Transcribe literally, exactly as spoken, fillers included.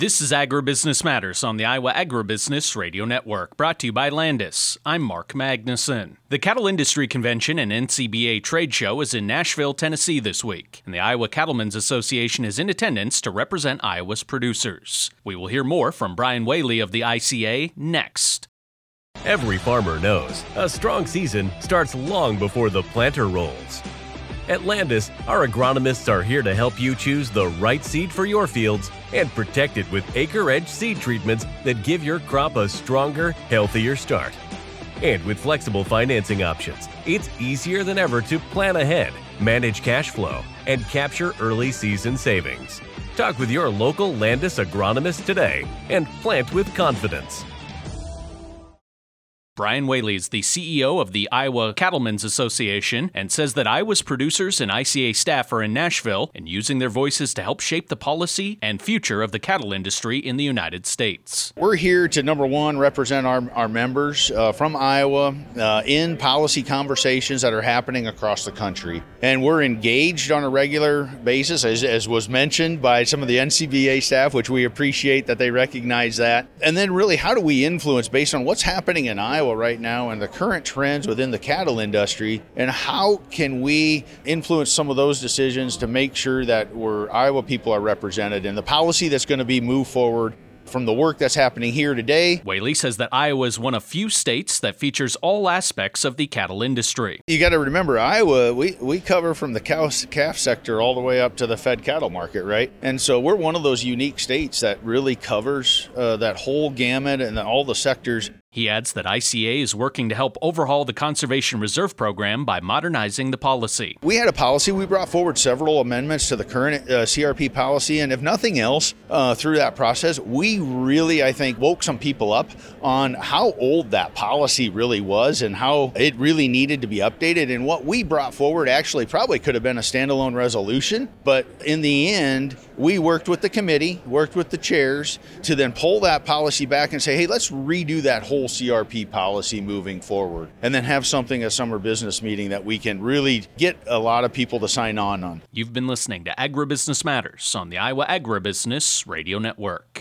This is Agribusiness Matters on the Iowa Agribusiness Radio Network, brought to you by Landis. I'm Mark Magnuson. The Cattle Industry Convention and N C B A Trade Show is in Nashville, Tennessee this week, and the Iowa Cattlemen's Association is in attendance to represent Iowa's producers. We will hear more from Brian Whaley of the I C A next. Every farmer knows a strong season starts long before the planter rolls. At Landis, our agronomists are here to help you choose the right seed for your fields and protect it with AcreEdge seed treatments that give your crop a stronger, healthier start. And with flexible financing options, it's easier than ever to plan ahead, manage cash flow, and capture early season savings. Talk with your local Landis agronomist today and plant with confidence. Brian Whaley is the C E O of the Iowa Cattlemen's Association and says that Iowa's producers and I C A staff are in Nashville and using their voices to help shape the policy and future of the cattle industry in the United States. We're here to, number one, represent our, our members uh, from Iowa uh, in policy conversations that are happening across the country. And we're engaged on a regular basis, as, as was mentioned by some of the N C B A staff, which we appreciate that they recognize that. And then really, how do we influence based on what's happening in Iowa right now and the current trends within the cattle industry, and how can we influence some of those decisions to make sure that we're, Iowa people are represented in the policy that's going to be moved forward from the work that's happening here today. Whaley says that Iowa is one of few states that features all aspects of the cattle industry. You got to remember, Iowa, we, we cover from the cow calf sector all the way up to the fed cattle market, right? And so we're one of those unique states that really covers uh, that whole gamut and all the sectors. He adds that I C A is working to help overhaul the Conservation Reserve Program by modernizing the policy. We had a policy. We brought forward several amendments to the current uh, C R P policy, and if nothing else, uh, through that process, we really, I think, woke some people up on how old that policy really was and how it really needed to be updated. And what we brought forward actually probably could have been a standalone resolution, but in the end, we worked with the committee, worked with the chairs to then pull that policy back and say, hey, let's redo that whole C R P policy moving forward, and then have something at summer business meeting that we can really get a lot of people to sign on on. You've been listening to Agribusiness Matters on the Iowa Agribusiness Radio Network.